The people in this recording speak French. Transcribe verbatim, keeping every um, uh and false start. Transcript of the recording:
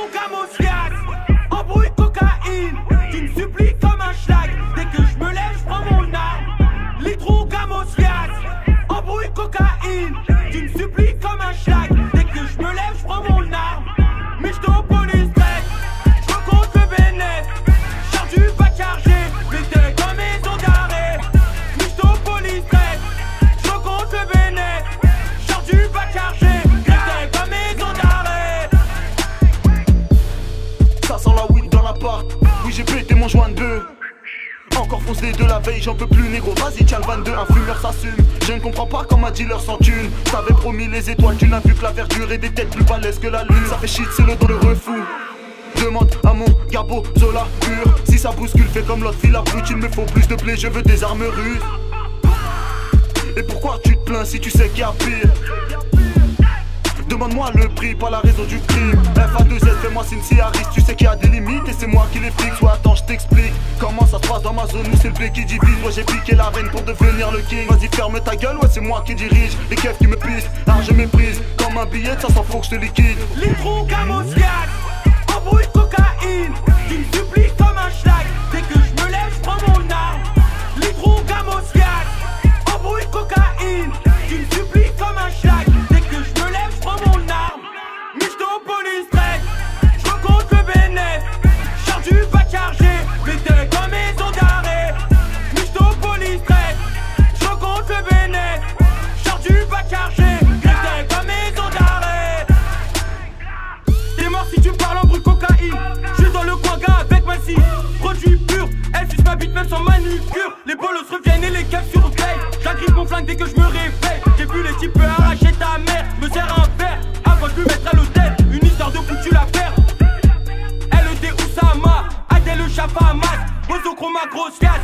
camosfias, embrouille cocaïne. Tu me supplies comme un schlag. Dès que je me lève, je prends mon arme. Litro camosfias, embrouille cocaïne. Tu me supplies comme un schlag. Dès que je me lève, je prends mon arme. Mais je te police track, je compte le bénéf. Charge du pas chargé, mais t'es comme maison d'arrêt. Mais je te police track, je compte le bénéf. Charge du pas chargé, mais t'es comme maison d'arrêt. Ça sent la weed dans l'appart. Oui, j'ai pété mon joint de deux. Encore foncé de la veille, j'en peux plus négro. Vas-y, tiens le vingt-deux, un fumeur s'assume. Je ne comprends pas comme un dealer sans thune. T'avais promis les étoiles, tu n'as vu que la verdure et des têtes plus balèzes que la lune. Ça fait shit, c'est le dos le refou. Demande à mon Gabo, Zola pur. Si ça bouscule, fais comme l'autre fille la brute. Il me faut plus de blé, je veux des armes russes. Et pourquoi tu te plains si tu sais qu'il y a pire? Demande-moi le prix, pas la raison du crime. F A deux S, fais-moi signe si Harris. Tu sais qu'il y a des limites et c'est moi qui les fixe. Soit attends, je t'explique comment ça se passe dans ma zone où c'est le blé qui divise. Moi j'ai piqué la reine pour devenir le king. Vas-y ferme ta gueule, ouais c'est moi qui dirige. Les keufs qui me pissent, ah je méprise. Comme un billet, ça s'en faut que je te liquide. Litro camosfias, embrouille cocaïne. Tu me supplies comme un schlag. Dès que je me lève, je prends mon arme. Litro camosfias, embrouille cocaïne. Tu me supplies comme un schlag. Dès que je me lève, je prends mon arme. Mais je te police track, je compte le bénéf. Charge du pas chargé, mais t'es comme maison d'arrêt. Mais je te police track, je compte le bénéf. Charge du pas chargé, mais t'es comme maison d'arrêt. T'es mort si tu parles en bruit cocaïne. Je suis dans le coin gars avec ma scie. Produit pur, elle suce ma bite même sans manucure. Les bolos reviennent et les keufs surveillent. J'agrippe mon flingue dès que je me réveille. J'ai vu les types arracher ta mère. Me sert un verre avant de lui mettre à l'hôtel. Une histoire de foutu l'affaire. L E D Oussama, Adèle le Chafamas. Bozo chroma grosse casse.